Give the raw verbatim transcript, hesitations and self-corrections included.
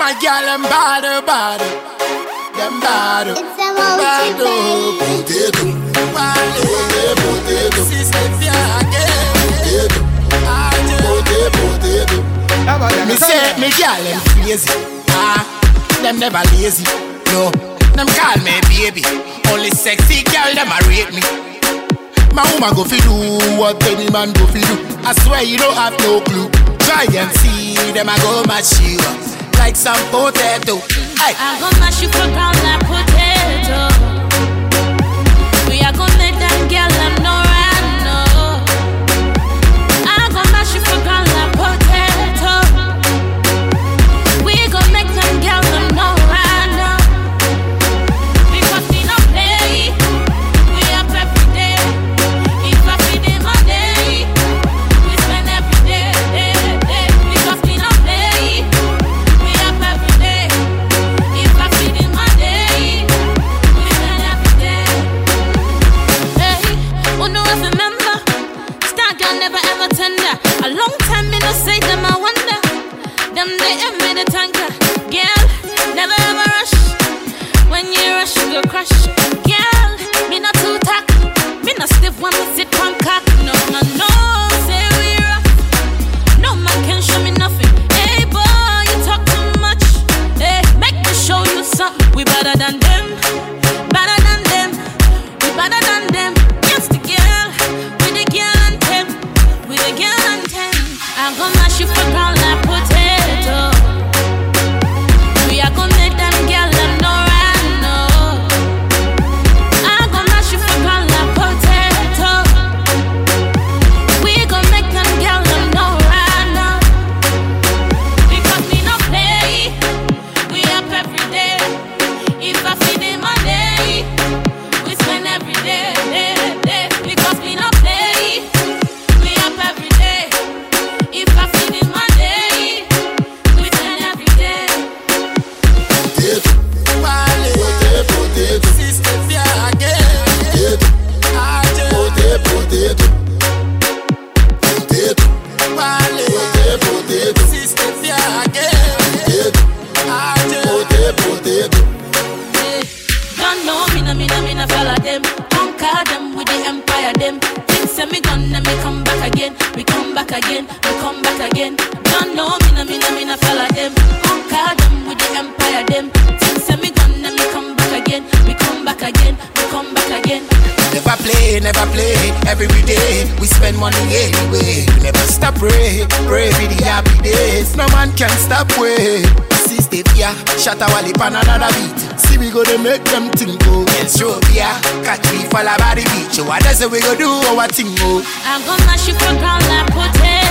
My girl, them bad, bad. Them bad. It's a multi Potato. Potato. Potato. Sister, again. Potato. Potato. Potato. Me say, me girl, them crazy. Ah, them never lazy. No, them call me baby. Only sexy girl, them a rate me. My woman go fi do what any man go fi do. I swear you don't have no clue. Try and see them I go mash you up like some potato. Hey. I go mash you for ground like potato. We are gonna let that girl them know right now. I go mash you for ground like potato. We gon' make them girl them know right now. Because we don't play. We up every day. If I feed them all day, we spend every day, day, day. Because we don't play. We up every day. If I feed them all day, we spend every day. Hey, who know if remember? Star girl never ever tender. A long time me no say them I wonder. Them they have made a tanker. Girl, never ever rush. When you rush, you go crush. Girl, me not too tack. Me not stiff one to sit on cock. No man, no, say we rough. No man can show me nothing. Hey boy, you talk too much. Hey, make me show you something. We better than them. Better than them. We better than them. Yes, the girl. We the girl and them. We the girl and them. I'm gonna mash you for ground like potato. We are gonna make them girl them know right now. I'm gonna mash you for ground like potato. We gon' make them girl them know right now. Because we no play. We up every day. If I feed them all day, we spend every day, day, day. Because we no play. We up every day. If I feed them all day, we spend every day. Potato. Potato. Potato. Sister, again. Potato. Potato. Potato. Potato. Potato. Potato. Sister, again. Potato. Potato. Potato. Don't know me, no, me, no, me, no follow them. Conquer them with the empire, them. Things say me gone, then me come back again. We come back again, we come back again. Don't know me, no, me, no, me, no follow them. Conquer them with the empire, them. Things say me gone, then me come back again. We come back again, we come back again. Never play, never play. Every day we spend money anyway. We never stop pray, pray for the happy days. No man can stop way. Sister, yeah, shut our lip on another beat. See we go to make them think go. Yes, sure, yeah, catch me fall about the beach. What does we go do our thing go? I'm gonna mash you for ground like potato.